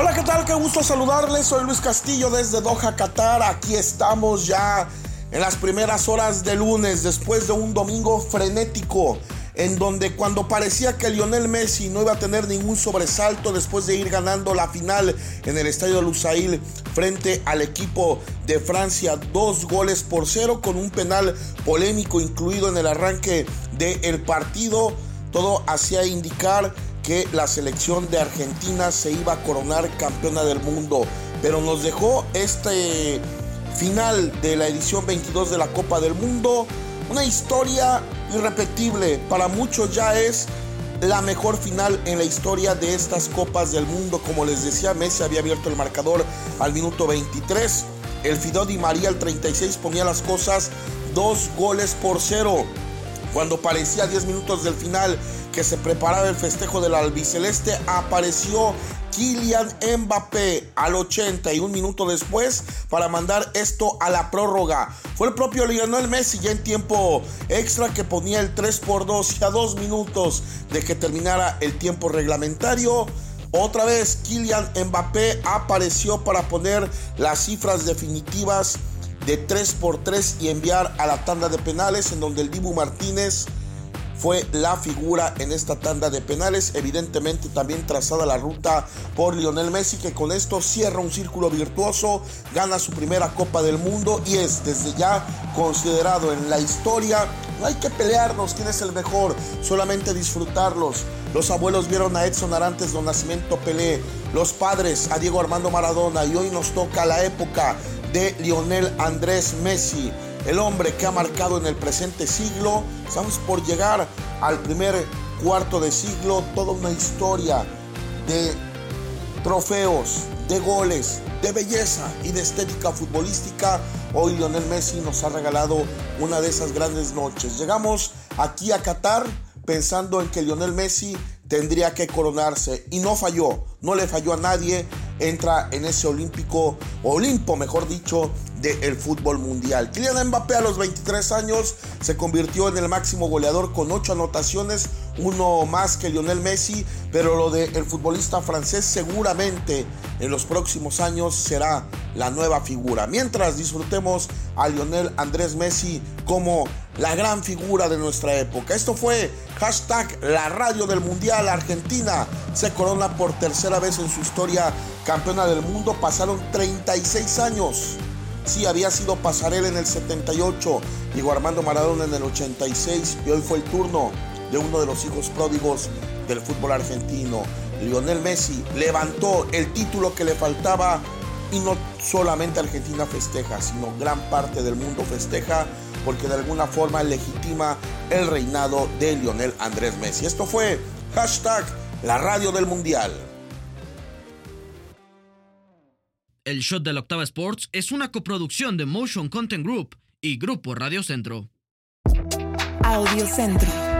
Hola, ¿qué tal? Qué gusto saludarles. Soy Luis Castillo desde Doha, Qatar. Aquí estamos ya en las primeras horas de lunes, después de un domingo frenético, en donde cuando parecía que Lionel Messi no iba a tener ningún sobresalto después de ir ganando la final en el estadio Lusail frente al equipo de Francia 2-0 con un penal polémico incluido en el arranque del partido, todo hacía indicar que la selección de Argentina se iba a coronar campeona del mundo, pero nos dejó este final de la edición 22 de la Copa del Mundo una historia irrepetible. Para muchos ya es la mejor final en la historia de estas Copas del Mundo. Como les decía, Messi había abierto el marcador al minuto 23, el Fideo Di María al 36 ponía las cosas 2-0. Cuando parecía 10 minutos del final que se preparaba el festejo del albiceleste, apareció Kylian Mbappé al 80 y un minuto después para mandar esto a la prórroga. Fue el propio Lionel Messi ya en tiempo extra que ponía el 3-2 y a 2 minutos de que terminara el tiempo reglamentario. Otra vez Kylian Mbappé apareció para poner las cifras definitivas de 3-3 y enviar a la tanda de penales, en donde el Dibu Martínez fue la figura en esta tanda de penales, evidentemente también trazada la ruta por Lionel Messi, que con esto cierra un círculo virtuoso, gana su primera Copa del Mundo y es desde ya considerado en la historia. No hay que pelearnos quién es el mejor, solamente disfrutarlos. Los abuelos vieron a Edson Arantes do Nascimento Pelé, los padres a Diego Armando Maradona, y hoy nos toca la época de Lionel Andrés Messi, el hombre que ha marcado en el presente siglo. Estamos por llegar al primer cuarto de siglo, toda una historia de trofeos, de goles, de belleza y de estética futbolística. Hoy Lionel Messi nos ha regalado una de esas grandes noches. Llegamos aquí a Qatar pensando en que Lionel Messi tendría que coronarse y no falló, no le falló a nadie. Entra en ese Olimpo, mejor dicho, del fútbol mundial. Kylian Mbappé a los 23 años se convirtió en el máximo goleador con 8 anotaciones, uno más que Lionel Messi, pero lo del futbolista francés seguramente en los próximos años será la nueva figura. Mientras disfrutemos a Lionel Andrés Messi como la gran figura de nuestra época. Esto fue #La Radio del Mundial. Argentina se corona por tercera vez en su historia campeona del mundo. Pasaron 36 años. Sí, había sido Pasarela en el 78, Diego Armando Maradona en el 86, y hoy fue el turno de uno de los hijos pródigos del fútbol argentino. Lionel Messi levantó el título que le faltaba, y no solamente Argentina festeja, sino gran parte del mundo festeja, porque de alguna forma legitima el reinado de Lionel Andrés Messi. Esto fue #La Radio del Mundial. El Shot de la Octava Sports es una coproducción de Motion Content Group y Grupo Radio Centro. Audio Centro.